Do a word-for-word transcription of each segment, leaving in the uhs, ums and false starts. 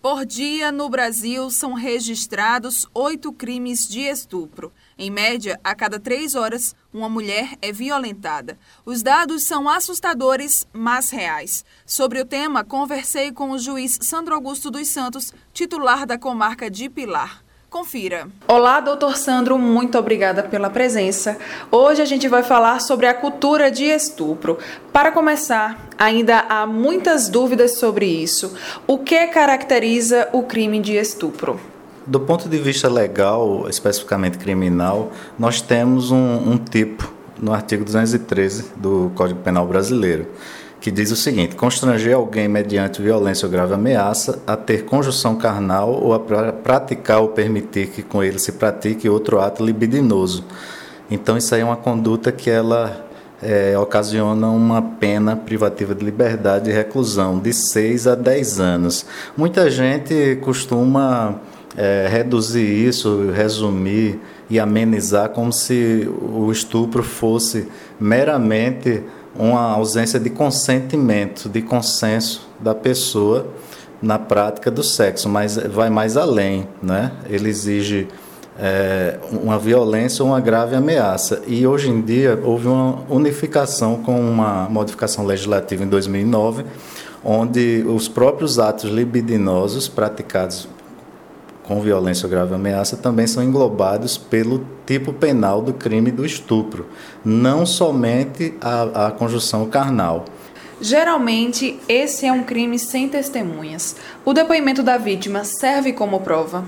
Por dia, no Brasil, são registrados oito crimes de estupro. Em média, a cada três horas, uma mulher é violentada. Os dados são assustadores, mas reais. Sobre o tema, conversei com o juiz Sandro Augusto dos Santos, titular da comarca de Pilar. Confira. Olá, doutor Sandro, muito obrigada pela presença. Hoje a gente vai falar sobre a cultura de estupro. Para começar, ainda há muitas dúvidas sobre isso. O que caracteriza o crime de estupro? Do ponto de vista legal, especificamente criminal, nós temos um, um tipo no artigo duzentos e treze do Código Penal brasileiro, que diz o seguinte: constranger alguém mediante violência ou grave ameaça a ter conjunção carnal ou a pra, praticar ou permitir que com ele se pratique outro ato libidinoso. Então isso aí é uma conduta que ela é, ocasiona uma pena privativa de liberdade e reclusão de seis a dez anos. Muita gente costuma é, reduzir isso, resumir e amenizar como se o estupro fosse meramente uma ausência de consentimento, de consenso da pessoa na prática do sexo, mas vai mais além, né? Ele exige é, uma violência ou uma grave ameaça. E hoje em dia houve uma unificação com uma modificação legislativa em dois mil e nove, onde os próprios atos libidinosos praticados com violência ou grave ameaça também são englobados pelo tipo penal do crime do estupro, não somente a, a conjunção carnal. Geralmente, esse é um crime sem testemunhas. O depoimento da vítima serve como prova?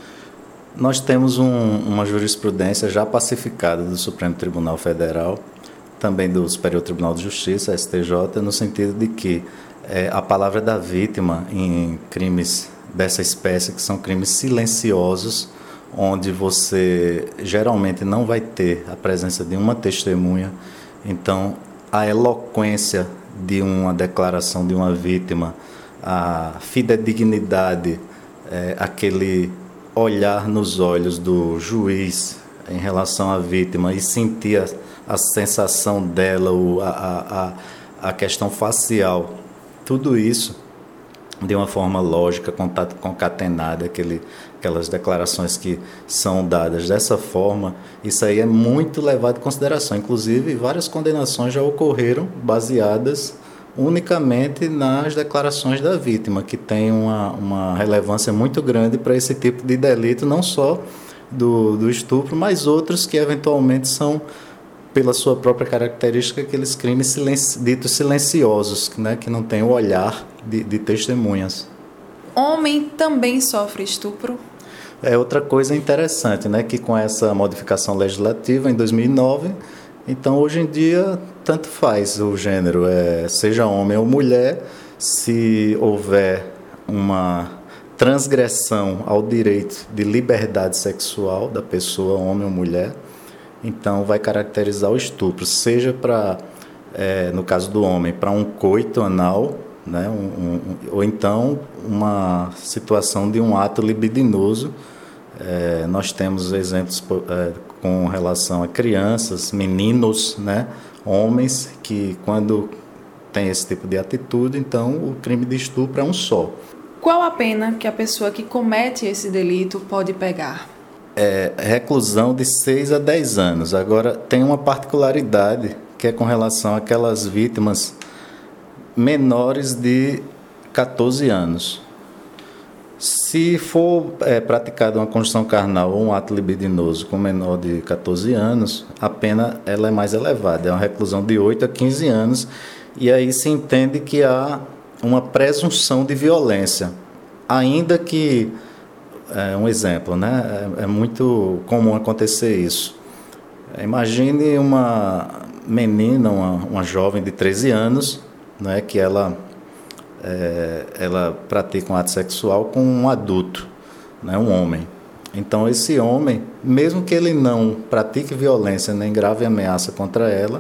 Nós temos um, uma jurisprudência já pacificada do Supremo Tribunal Federal, também do Superior Tribunal de Justiça, S T J, no sentido de que é, a palavra da vítima em crimes dessa espécie, que são crimes silenciosos, onde você geralmente não vai ter a presença de uma testemunha. Então, a eloquência de uma declaração de uma vítima, a fidedignidade, é, aquele olhar nos olhos do juiz em relação à vítima e sentir a, a sensação dela, a, a, a questão facial, tudo isso de uma forma lógica, concatenada, aquele, aquelas declarações que são dadas dessa forma, isso aí é muito levado em consideração. Inclusive, várias condenações já ocorreram baseadas unicamente nas declarações da vítima, que tem uma, uma relevância muito grande para esse tipo de delito, não só do, do estupro, mas outros que eventualmente são, pela sua própria característica, aqueles crimes silenci- ditos silenciosos, né, que não têm o olhar de, de testemunhas. Homem também sofre estupro? É outra coisa interessante, né, que com essa modificação legislativa em dois mil e nove, então hoje em dia tanto faz o gênero, é, seja homem ou mulher, se houver uma transgressão ao direito de liberdade sexual da pessoa, homem ou mulher, então vai caracterizar o estupro, seja para, é, no caso do homem, para um coito anal, né, um, um, ou então uma situação de um ato libidinoso. É, nós temos exemplos é, com relação a crianças, meninos, né, homens, que quando tem esse tipo de atitude, então o crime de estupro é um só. Qual a pena que a pessoa que comete esse delito pode pegar? É, reclusão de seis a dez anos. Agora, tem uma particularidade que é com relação àquelas vítimas menores de catorze anos. Se for é, praticada uma conjunção carnal ou um ato libidinoso com menor de catorze anos, a pena ela é mais elevada, é uma reclusão de oito a quinze anos, e aí se entende que há uma presunção de violência, ainda que É um exemplo, né? É, é muito comum acontecer isso. Imagine uma menina, uma, uma jovem de treze anos, né, que ela, é, ela pratica um ato sexual com um adulto, né, um homem. Então, esse homem, mesmo que ele não pratique violência nem grave ameaça contra ela,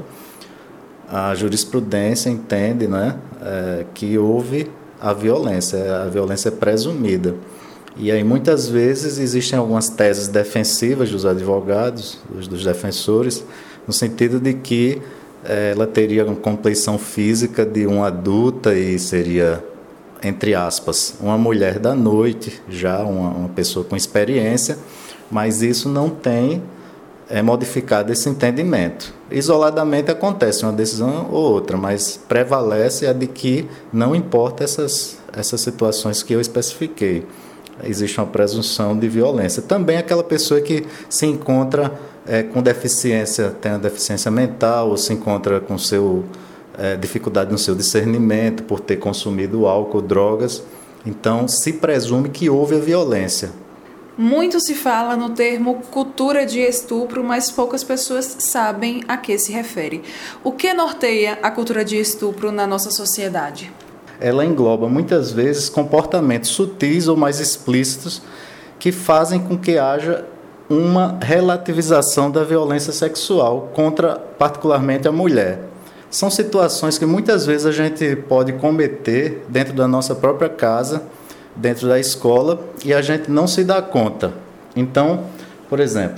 a jurisprudência entende, né, é, que houve a violência, a violência é presumida. E aí, muitas vezes, existem algumas teses defensivas dos advogados, dos, dos defensores, no sentido de que eh, ela teria uma compleição física de uma adulta e seria entre aspas, uma mulher da noite, já uma, uma pessoa com experiência, mas isso não tem é, modificado esse entendimento. Isoladamente acontece uma decisão ou outra, mas prevalece a de que não importa essas, essas situações que eu especifiquei. Existe uma presunção de violência. Também aquela pessoa que se encontra é, com deficiência, tem uma deficiência mental, ou se encontra com seu, é, dificuldade no seu discernimento por ter consumido álcool, drogas. Então, se presume que houve a violência. Muito se fala no termo cultura de estupro, mas poucas pessoas sabem a que se refere. O que norteia a cultura de estupro na nossa sociedade? Ela engloba muitas vezes comportamentos sutis ou mais explícitos que fazem com que haja uma relativização da violência sexual contra particularmente a mulher. São situações que muitas vezes a gente pode cometer dentro da nossa própria casa, dentro da escola, e a gente não se dá conta. Então, por exemplo,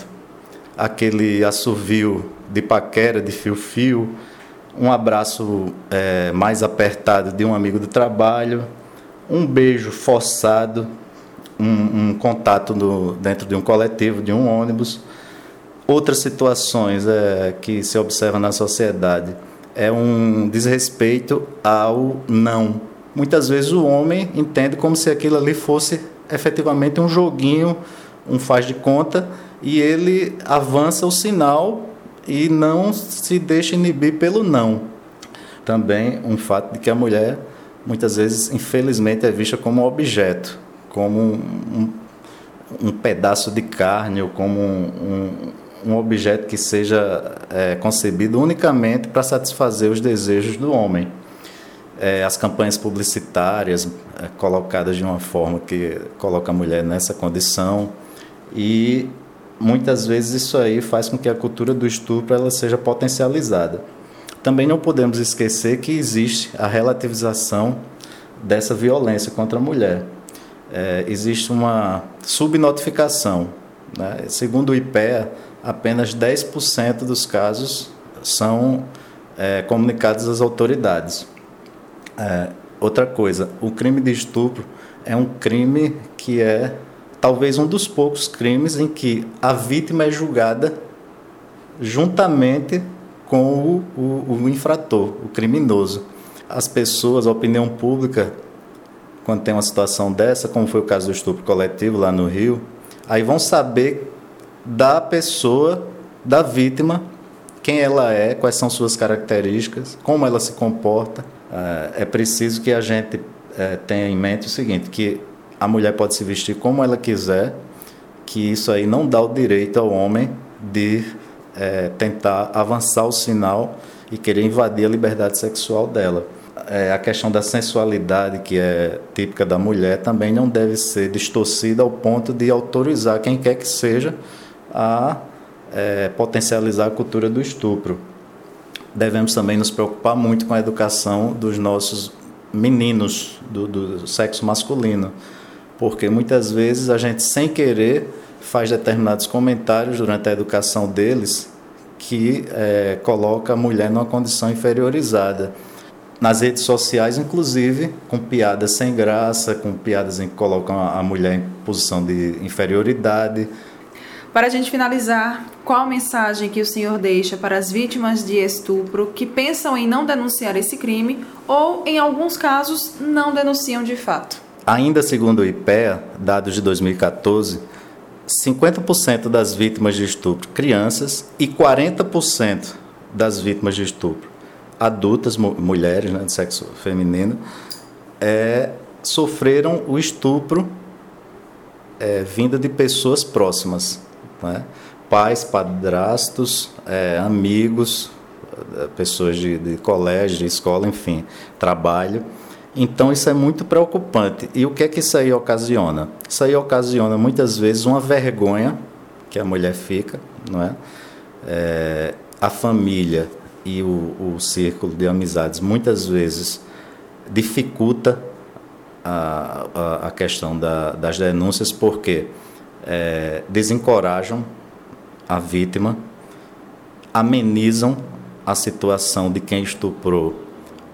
aquele assovio de paquera, de fio-fio, um abraço é, mais apertado de um amigo do trabalho, um beijo forçado, um, um contato no, dentro de um coletivo, de um ônibus. Outras situações é, que se observa na sociedade é um desrespeito ao não. Muitas vezes o homem entende como se aquilo ali fosse efetivamente um joguinho, um faz de conta, e ele avança o sinal e não se deixa inibir pelo não. Também um fato de que a mulher, muitas vezes, infelizmente, é vista como um objeto, como um, um, um pedaço de carne, ou como um, um, um objeto que seja é, concebido unicamente para satisfazer os desejos do homem. É, as campanhas publicitárias é, colocadas de uma forma que coloca a mulher nessa condição, e muitas vezes isso aí faz com que a cultura do estupro ela seja potencializada. Também não podemos esquecer que existe a relativização dessa violência contra a mulher. É, existe uma subnotificação, né? Segundo o IPEA, apenas dez por cento dos casos são é, comunicados às autoridades. É, outra coisa, o crime de estupro é um crime que é talvez um dos poucos crimes em que a vítima é julgada juntamente com o, o, o infrator, o criminoso. As pessoas, a opinião pública, quando tem uma situação dessa, como foi o caso do estupro coletivo lá no Rio, aí vão saber da pessoa, da vítima, quem ela é, quais são suas características, como ela se comporta. É preciso que a gente tenha em mente o seguinte, que a mulher pode se vestir como ela quiser, que isso aí não dá o direito ao homem de é, tentar avançar o sinal e querer invadir a liberdade sexual dela. É, a questão da sensualidade, que é típica da mulher, também não deve ser distorcida ao ponto de autorizar quem quer que seja a é, potencializar a cultura do estupro. Devemos também nos preocupar muito com a educação dos nossos meninos do, do sexo masculino, porque muitas vezes a gente, sem querer, faz determinados comentários durante a educação deles que é, coloca a mulher numa condição inferiorizada. Nas redes sociais, inclusive, com piadas sem graça, com piadas em que colocam a mulher em posição de inferioridade. Para a gente finalizar, qual a mensagem que o senhor deixa para as vítimas de estupro que pensam em não denunciar esse crime ou, em alguns casos, não denunciam de fato? Ainda segundo o IPEA, dados de dois mil e catorze, cinquenta por cento das vítimas de estupro crianças e quarenta por cento das vítimas de estupro adultas, mu- mulheres, né, de sexo feminino, é, sofreram o estupro é, vindo de pessoas próximas, né? Pais, padrastos, é, amigos, pessoas de, de colégio, de escola, enfim, trabalho. Então, isso é muito preocupante. E o que é que isso aí ocasiona? Isso aí ocasiona, muitas vezes, uma vergonha que a mulher fica, não é? É, a família e o, o círculo de amizades, muitas vezes, dificulta a, a, a questão da, das denúncias, porque é, desencorajam a vítima, amenizam a situação de quem estuprou,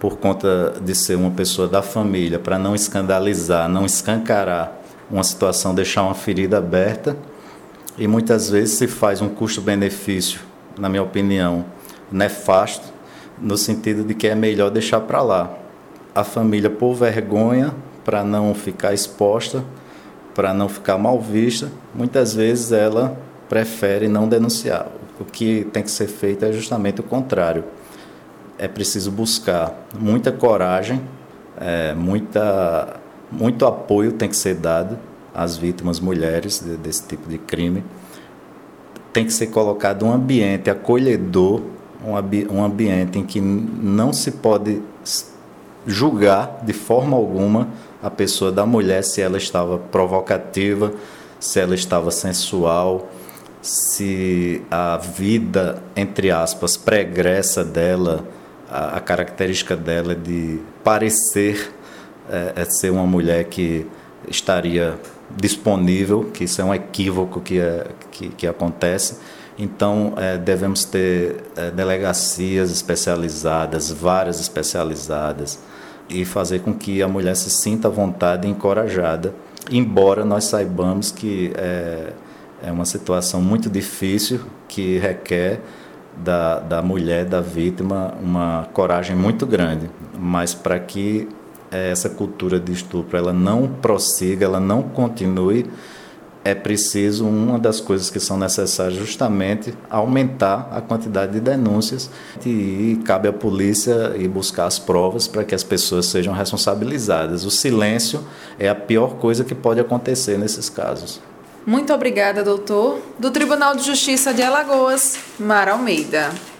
por conta de ser uma pessoa da família, para não escandalizar, não escancarar uma situação, deixar uma ferida aberta. E muitas vezes se faz um custo-benefício, na minha opinião, nefasto, no sentido de que é melhor deixar para lá. A família, por vergonha, para não ficar exposta, para não ficar mal vista, muitas vezes ela prefere não denunciar. O que tem que ser feito é justamente o contrário. É preciso buscar muita coragem, é, muita, muito apoio tem que ser dado às vítimas mulheres de, desse tipo de crime. Tem que ser colocado um ambiente acolhedor, um, ambi- um ambiente em que não se pode julgar de forma alguma a pessoa da mulher, se ela estava provocativa, se ela estava sensual, se a vida, entre aspas, pregressa dela, a, a característica dela de parecer é, é ser uma mulher que estaria disponível, que isso é um equívoco que, é, que, que acontece. Então, é, devemos ter é, delegacias especializadas, várias especializadas, e fazer com que a mulher se sinta à vontade e encorajada, embora nós saibamos que é, é uma situação muito difícil, que requer da, da mulher, da vítima, uma coragem muito grande. Mas para que essa cultura de estupro ela não prossiga, ela não continue, é preciso, uma das coisas que são necessárias justamente, aumentar a quantidade de denúncias, e cabe à polícia ir buscar as provas para que as pessoas sejam responsabilizadas. O silêncio é a pior coisa que pode acontecer nesses casos. Muito obrigada, doutor. Do Tribunal de Justiça de Alagoas, Mara Almeida.